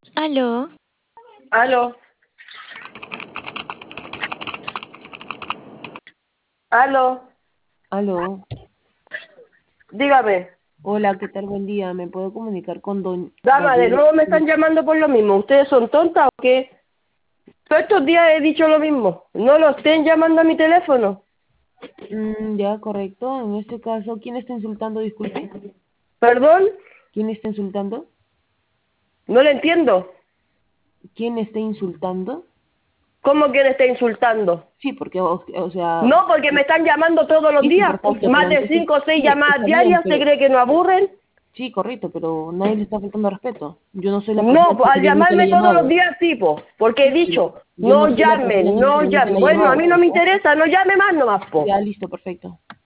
Aló, Aló, aló, Aló, dígame. hola, ¿qué tal? Buen día. ¿Me puedo comunicar con don Dama, de Gabriel? nuevo me están llamando por lo mismo. ¿Ustedes son tontas o qué? Todos estos días he dicho lo mismo. No lo estén llamando a mi teléfono. Ya, correcto. En este caso, ¿quién está insultando? Disculpe. ¿Perdón? ¿Quién está insultando? No le entiendo. ¿Quién está insultando? ¿Cómo que le está insultando? Sí, porque, o sea, No, porque me están llamando todos los sí, sí, días. Pues, perfecto, pero más de entonces, 5 o 6 sí, llamadas está bien, diarias. ¿Se pero, cree que no aburren? sí, correcto, pero nadie le está faltando respeto. Yo no soy la persona No, que pues, al anteriormente le he llamarme todos los llamado. días, tipo. Porque he Sí, pero dicho, yo no no soy la persona llamen, que no anteriormente llamen. le ha Bueno, a llamado. mí no me interesa, no llame más nomás, po. Ya, listo, perfecto.